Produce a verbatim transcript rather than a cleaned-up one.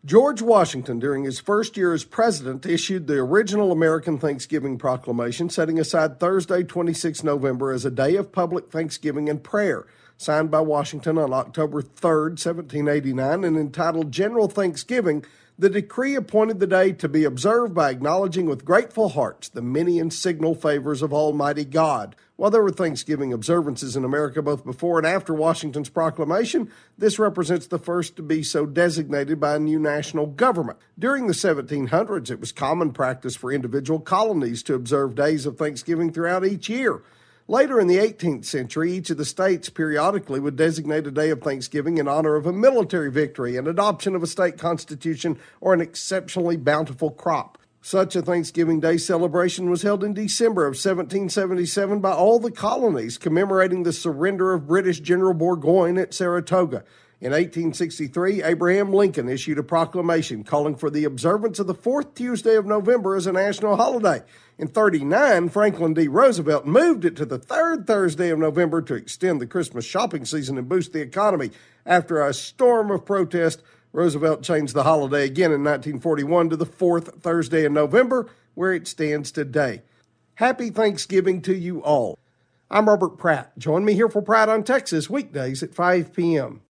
George Washington, during his first year as president, issued the original American Thanksgiving Proclamation, setting aside Thursday, the twenty-sixth of November, as a day of public thanksgiving and prayer, signed by Washington on October third, seventeen eighty-nine, and entitled General Thanksgiving. The decree appointed the day to be observed by acknowledging with grateful hearts the many and signal favors of Almighty God. While there were Thanksgiving observances in America both before and after Washington's proclamation, this represents the first to be so designated by a new national government. During the seventeen hundreds, it was common practice for individual colonies to observe days of Thanksgiving throughout each year. Later in the eighteenth century, each of the states periodically would designate a day of Thanksgiving in honor of a military victory, an adoption of a state constitution, or an exceptionally bountiful crop. Such a Thanksgiving Day celebration was held in December of seventeen seventy-seven by all the colonies, commemorating the surrender of British General Burgoyne at Saratoga. In eighteen sixty-three, Abraham Lincoln issued a proclamation calling for the observance of the fourth Tuesday of November as a national holiday. In thirty-nine, Franklin D. Roosevelt moved it to the third Thursday of November to extend the Christmas shopping season and boost the economy. After a storm of protest, Roosevelt changed the holiday again in nineteen forty-one to the fourth Thursday in November, where it stands today. Happy Thanksgiving to you all. I'm Robert Pratt. Join me here for Pride on Texas weekdays at five p.m.